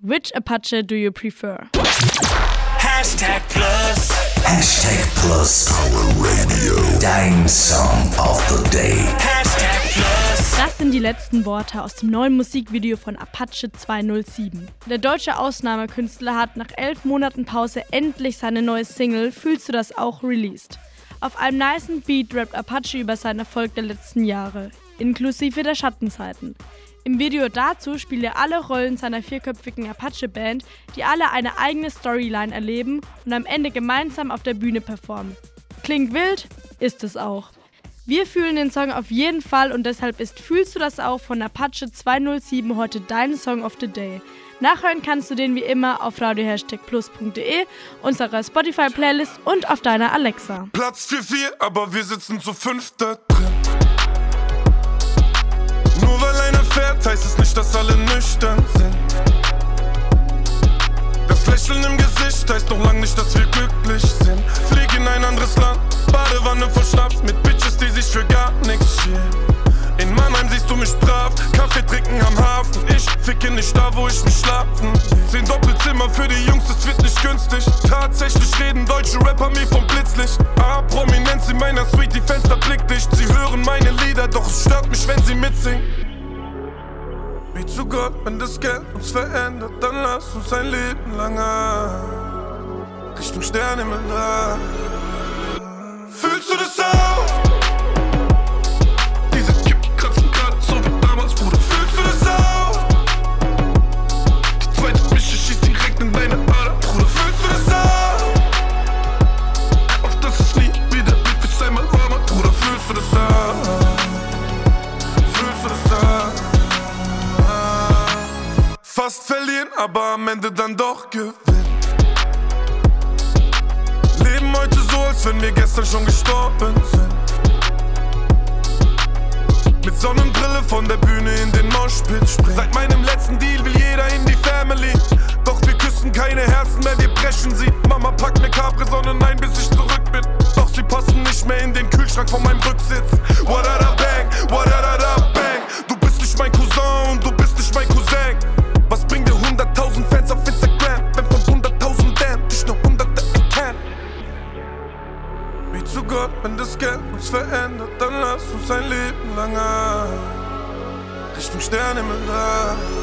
Which Apache do you prefer? #Plus. #Plus Power Radio. Dein Song of the Day. #Plus. Das sind die letzten Worte aus dem neuen Musikvideo von Apache 207. Der deutsche Ausnahmekünstler hat nach 11 Monaten Pause endlich seine neue Single Fühlst du das auch released. Auf einem nicen Beat rappt Apache über seinen Erfolg der letzten Jahre, inklusive der Schattenzeiten. Im Video dazu spielt er alle Rollen seiner 4-köpfigen Apache-Band, die alle eine eigene Storyline erleben und am Ende gemeinsam auf der Bühne performen. Klingt wild, ist es auch. Wir fühlen den Song auf jeden Fall und deshalb ist Fühlst du das auch von Apache 207 heute dein Song of the Day. Nachhören kannst du den wie immer auf radio-plus.de, unserer Spotify-Playlist und auf deiner Alexa. Platz für 4, aber wir sitzen zu 5 da drin. Nur weil einer fährt, heißt es nicht, dass alle nüchtern sind. Das Lächeln im Gesicht heißt noch lang nicht, dass wir glücklich sind. Flieg in ein anderes Land, Badewanne voll Schnaps mit Bitches, die sich für gar nichts schämen. In Mannheim siehst du mich brav, Kaffee trinken am Hafen. Ich ficke nicht da, wo ich mich schlafen. 10 Doppelzimmer für die Jungs, das wird nicht günstig. Tatsächlich reden deutsche Rapper mir vom Blitzlicht. Prominenz in meiner Suite, die Fenster blickdicht. Sie hören meine Lieder, doch es stört mich, wenn sie mitsingen. Wie zu Gott, wenn das Geld uns verändert, dann lass uns ein Leben lang Richtung Sternenhimmel da. Fühlst du das auch? Fast verlieren, aber am Ende dann doch gewinnen. Leben heute so, als wenn wir gestern schon gestorben sind. Mit Sonnenbrille von der Bühne in den Moshpit springen. Seit meinem letzten Deal will jeder in die Family. Doch wir küssen keine Herzen mehr, wir brechen sie. Mama packt mir Capri-Sonne ein, bis ich zurück bin. Doch sie passen nicht mehr in den Kühlschrank von meinem Rücksitz. What-a-da-bang, what-a-da-da-bang. Du bist nicht mein Cousin und du bist nicht mein Cousin. Was bringt dir 100.000 Fans auf Instagram, wenn von 100.000 Damn dich nur Hunderte erkennen? Wie zu Gott, wenn das Geld uns verändert, dann lass uns ein Leben lang Richtung Sternenhimmel da.